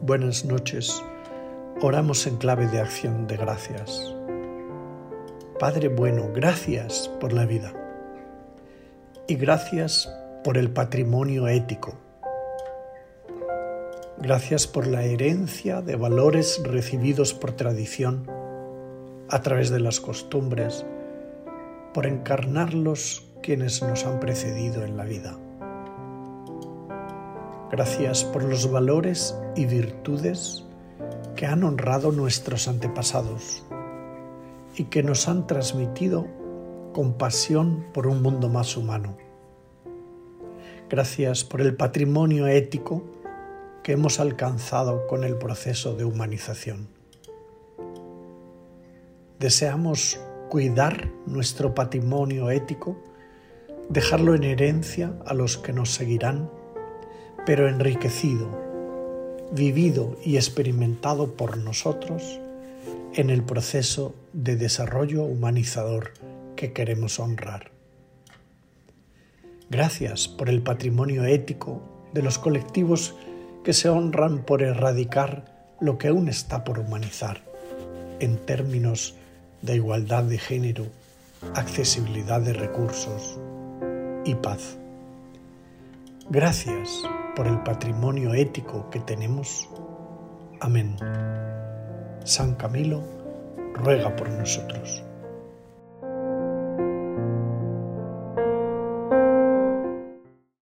buenas noches. Oramos en clave de acción de gracias. Padre bueno, gracias por la vida y gracias por el patrimonio ético. Gracias por la herencia de valores recibidos por tradición, a través de las costumbres, por encarnarlos quienes nos han precedido en la vida. Gracias por los valores y virtudes que han honrado nuestros antepasados y que nos han transmitido compasión por un mundo más humano. Gracias por el patrimonio ético que hemos alcanzado con el proceso de humanización. Deseamos cuidar nuestro patrimonio ético, dejarlo en herencia a los que nos seguirán, pero enriquecido, vivido y experimentado por nosotros en el proceso de desarrollo humanizador que queremos honrar. Gracias por el patrimonio ético de los colectivos que se honran por erradicar lo que aún está por humanizar, en términos de igualdad de género, accesibilidad de recursos y paz. Gracias por el patrimonio ético que tenemos. Amén. San Camilo ruega por nosotros.